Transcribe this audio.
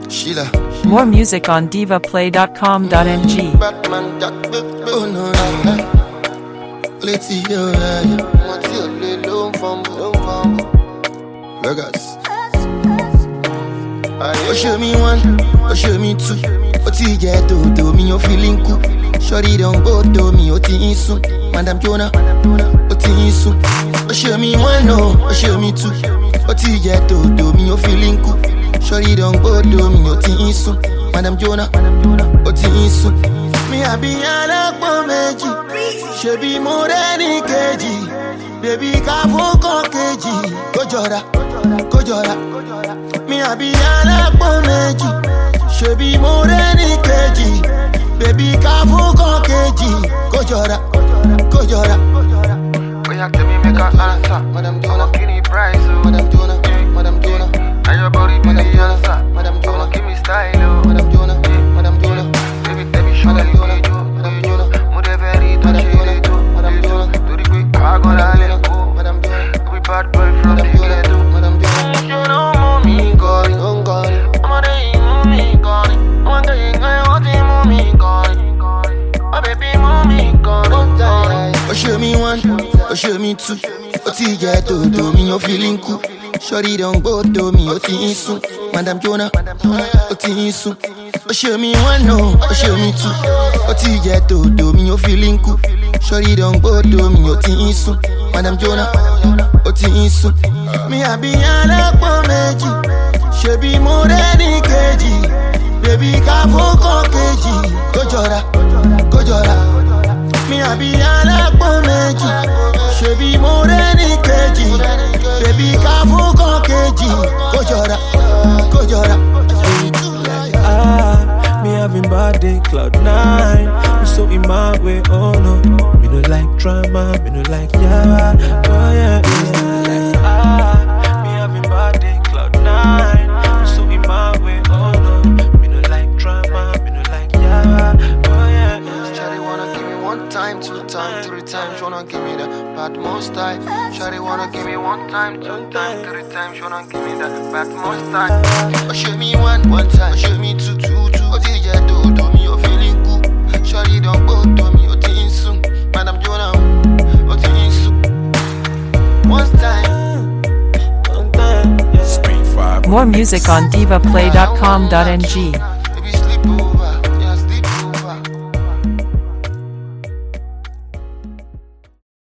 Sheila. More music on divaplay.com.ng. Batman, Jack, oh no, let's see you. Want you alone from Vegas. Oh, show me one, oh, show me two. Oh, get to me, you're feeling cool. Shorty don't go to me, oh, soon. Madam Jonah, oh, soon. Oh, show me one, oh, show me two. Oh, get to me, you're feeling cool. Shorty don't go to me, oh, soon. Madam Jonah, oh, soon. Me I be a meji, she be more than a kg. Baby, kafu ko kg. Kojora. Me I be a meji, she be more than a kg. Baby, kafu ko kg. Kojora. When you tell me make a answer, Madam Jonah, give me price, oh. Madam Jonah, Madam Jonah, And your body be the answer. Madam Jonah, Give me style, oh. Madam Jonah, Madam Jonah, Baby, tell me show Madam me Jonah, do. Madam Jonah, Move very to Madam Jonah, do. Madam Jonah, Do the quick, I gotta let it go. Madam Jonah, We bad boy from the Madam Jonah, ghetto. Madam Jonah, You know mommy got it. don't call it. I'm a day mommy got it. I'm a day mommy got it. Oh baby mommy got it. Oh, show me one, oh, show me two. Oh, get to me, you're feeling cool. Shorty don't go to me, oh, soon. Madam Jonah, oh, soon. Oh, show me one, no, oh, show me two. Oh, get to me, you're feeling cool. Shorty don't go to me, oh, soon. Madam Jonah, oh, soon. Me I be a meji, she be more than a kg. Baby, kafu ko kg. Kojora. Me I be a meji, she be more than a kg. Baby, kafu ko kg. Kojora. Me having bad day, cloud 9. I'm so in my way, oh no. Me no like drama, me no like yawa. Oh yeah. Me having bad day, cloud 9. I'm so in my way, oh no. Me no like drama, me no like yawa. Oh yeah. Shawty wanna give me one time, two time, three times. Wanna give me the bad most time. Shawty wanna give me one time, two time, three times. Wanna give me the bad most time. Oh, show me one time. Oh, show me two. Oh, did you do me? You're feeling cool. Shawty don't go to me. Oh, soon. Madam Jonah, oh, soon. One time. Yeah. Street 5. More music on divaplay.com.ng.